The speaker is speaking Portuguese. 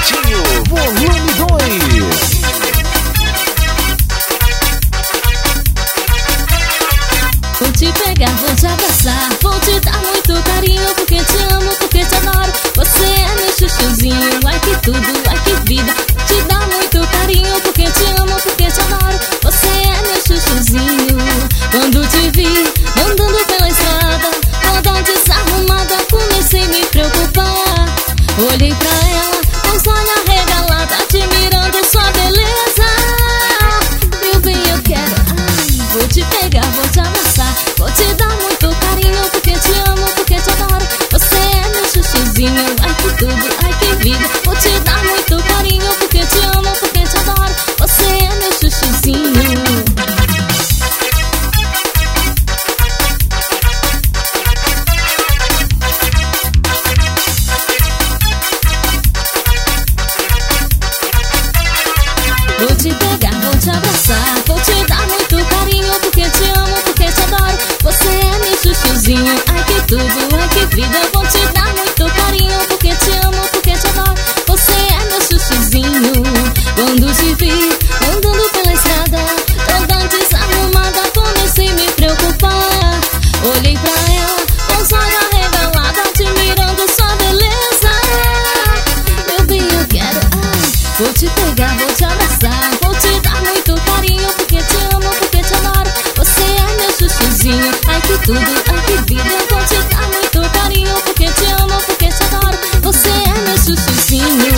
Pretinho, volume 2. Vou te pegar, vou te abraçar, vou te dar muito carinho, porque te amo, porque te adoro. Você é meu chuchuzinho, ai que tudo, ai que vida. Te dar muito carinho, porque te amo, porque te adoro. Você é meu chuchuzinho. Quando te vi andando pela estrada, toda desarrumada, comecei a me preocupar. Olhei pra ela, com os olhos arregalados, admirando sua beleza. Meu bem, eu quero, ai, vou te pegar, vou te abraçar, vou te dar muito carinho, porque te amo, porque te adoro. Você é meu chuchuzinho, ai que tudo, ai que vida. Vou te dar muito carinho, porque te amo, porque te adoro. Você é meu chuchuzinho. Vou te pegar, vou te abraçar, vou te dar muito carinho, porque te amo, porque te adoro. Você é meu chuchuzinho, ai que tudo, ai que vida. Vou te dar muito carinho, porque te amo, porque te adoro. Você é meu chuchuzinho. Quando te vi andando pela estrada, toda desarrumada, comecei a me preocupar. Olhei pra ela, com os olhos arregalados, admirando sua beleza. Meu bem, eu quero, ai, vou te pegar, vou te abraçar, vou te dar muito carinho, porque te amo, porque te adoro. Você é meu chuchuzinho, ai que tudo, ai que vida. Vou te dar muito carinho, porque te amo, porque te adoro. Você é meu chuchuzinho.